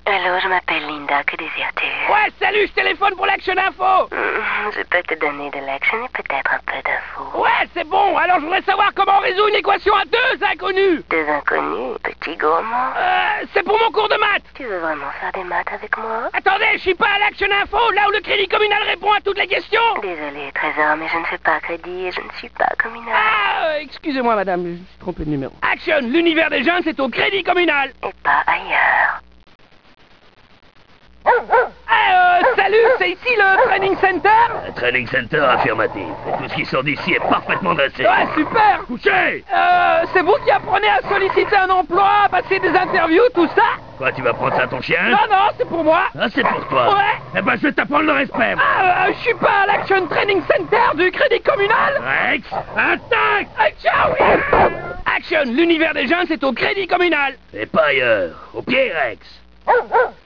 Allô, je m'appelle Linda, que désires-tu? Ouais, salut, je téléphone pour l'Action Info. Je peux te donner de l'action et peut-être un peu d'infos. Ouais, c'est bon, alors je voudrais savoir comment on résout une équation à deux inconnus. Deux inconnus, petit gourmand. C'est pour mon cours de maths. Tu veux vraiment faire des maths avec moi? Attendez, je suis pas à l'Action Info, là où le Crédit Communal répond à toutes les questions. Désolée, Trésor, mais je ne fais pas crédit et je ne suis pas communal. Excusez-moi madame, je me suis trompé de numéro. Action, l'univers des jeunes, c'est au Crédit Communal. Et pas ailleurs. Salut, c'est ici le Training Center? Un training center affirmatif. Et tout ce qui sort d'ici est parfaitement dressé. Ouais, super. Couchez! C'est vous qui apprenez à solliciter un emploi, à passer des interviews, tout ça? Quoi, tu vas prendre ça à ton chien? Non, non, c'est pour moi. Ah, c'est pour toi. Ouais. Eh ben, je vais t'apprendre le respect. Je suis pas à l'Action Training Center du Crédit Communal. Rex, attaque! Ciao. Action, l'univers des jeunes, c'est au Crédit Communal. Et pas ailleurs. Au pied, Rex.